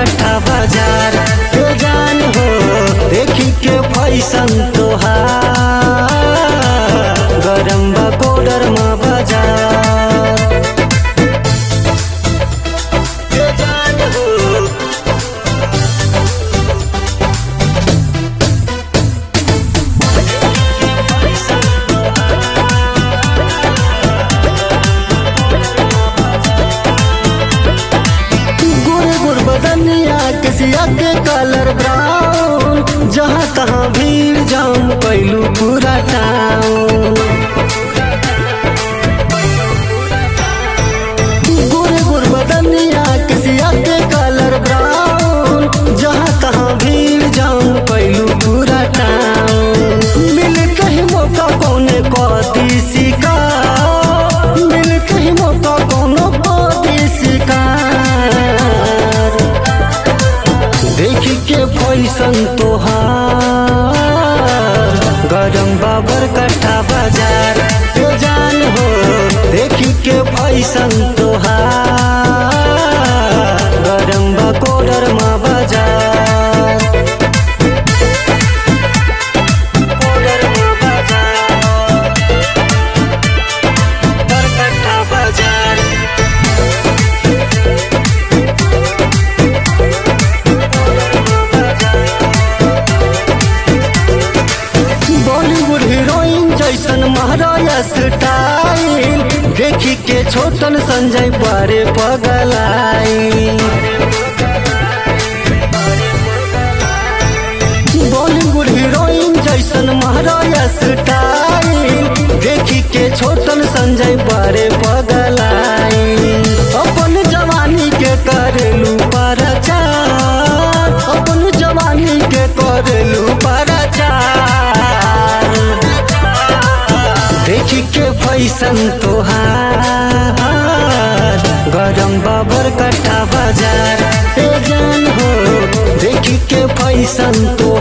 कट्ठा बाजार ए जान हो देखी के फैशन तोहार गरम बा कोडर मा बाजार ए जान हो बदनिया किसिया के कलर ब्राउन जहाँ तहाँ भीड़ जाम कैलू पूरा टाउन गोरे गोर बदनिया किसिया के कलर ब्राउन जहाँ तहाँ भीड़ जाम कैलू पूरा टाउन मिल कहीं मौका कौने कदी शिकार मिल कहीं मौका कौनो कदी शिकार देखी के फैशन तोहार गरम बाबर कट्ठा बाजार ए जान हो देखी के फैशन तोहार गरम बा कोडर मा बाजार कोडर मा बाजार बर कट्ठा बाजार बॉलीवुड हीरोइन जैसन महाराया स्टाइल देखी के छोटन संजय बारे पगलाई बॉलीवुड हीरोइन जैसन महाराया स्टाइल देखी के छोटन संजय बारे पगलाई अपन जवानी के करेलू प्रचार अपन जवानी के करेलू प्रचार देखी के फैशन तोहार गरम बाबर कट्ठा बाजार ए जान हो देखी के फैशन तोहार